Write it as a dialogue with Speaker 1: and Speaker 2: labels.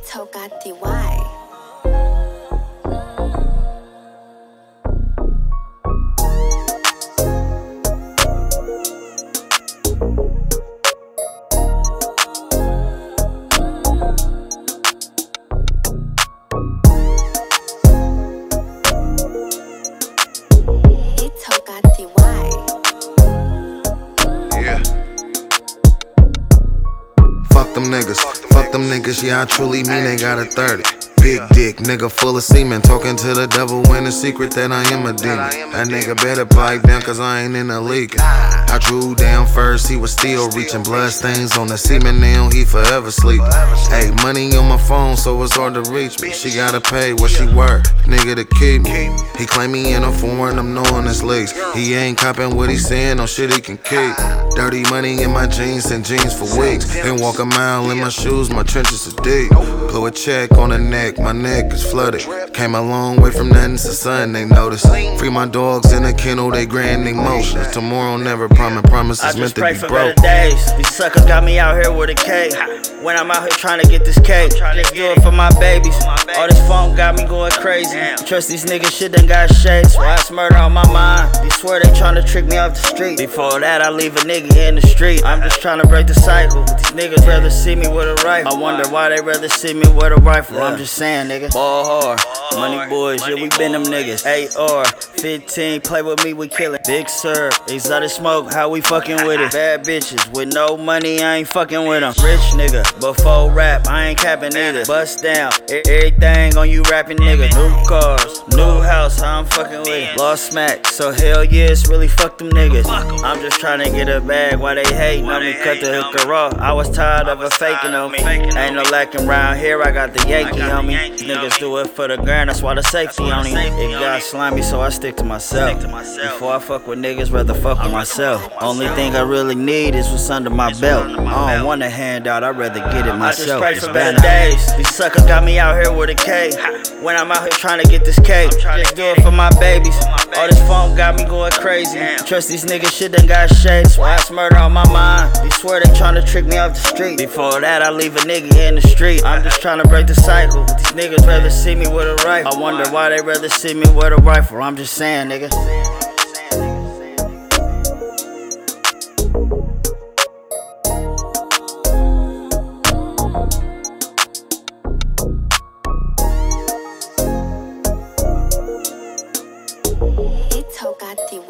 Speaker 1: Togati
Speaker 2: Yeah. Fuck them niggas, yeah, I truly mean they got a 30. Big dick, nigga full of semen, talking to the devil in the secret that I am a demon. That nigga better pipe down, cause I ain't in the league. I drew down first, he was still reaching, blood stains on the semen, now he forever sleep. Hey, money on my phone, so it's hard to reach me. She gotta pay what she worth, nigga, to keep me. He claim me in a foreign, I'm knowing his leaks. He ain't copping what he saying, no shit he can keep. Dirty money in my jeans and jeans for weeks. Then walk a mile in my shoes, my trenches are deep. Blow a check on the neck, my neck is flooded. Came a long way from nothing to something, they notice. Free my dogs in a kennel, they grand emotions. Tomorrow never promises meant to be broke.
Speaker 3: Better days. These suckers got me out here with a cake. When I'm out here trying to get this cake, just do it for my babies. All this funk got me going crazy. Trust these niggas, shit done got shades. Why it's murder on my mind? They swear they trying to trick me off the street. Before that, I leave a nigga in the street. I'm just trying to break the cycle. But these niggas rather see me with a rifle. I wonder why they rather see me with a rifle. I'm just saying, nigga. Ball hard, money boys, yeah, we been them niggas. AR, 15, play with me, we killin'. Big Sir, exotic smoke, how we fucking with it. Bad bitches with no money, I ain't fucking with them. Rich nigga, before rap, I ain't capping either. Bust down, everything on you rapping nigga. New cars, new house, how I'm fucking with it. Lost smack, so hell yeah, it's really fuck them niggas. I'm just trying to get a bag while they hatin' on me. Cut the hooker off, I was tired of a faking on me. Ain't no lacking round here, I got the Yankee on me. Niggas do it for the grand, that's why the safety on him. It got slimy, so I stick to myself. Before I fuck with niggas, rather fuck with myself. Only thing I really need is what's under my belt. I don't want a handout, I'd rather get it myself. I just pray for better days. These suckers got me out here with a cake. When I'm out here trying to get this cake, just do it for my babies. All this funk got me going crazy. Trust these niggas, shit done got shades. Why it's murder on my mind? They swear they trying to trick me off the street. Before that, I leave a nigga in the street. I'm just trying to break the cycle. But these niggas rather see me with a rifle. I wonder why they rather see me with a rifle. I'm just saying, nigga.
Speaker 1: Togati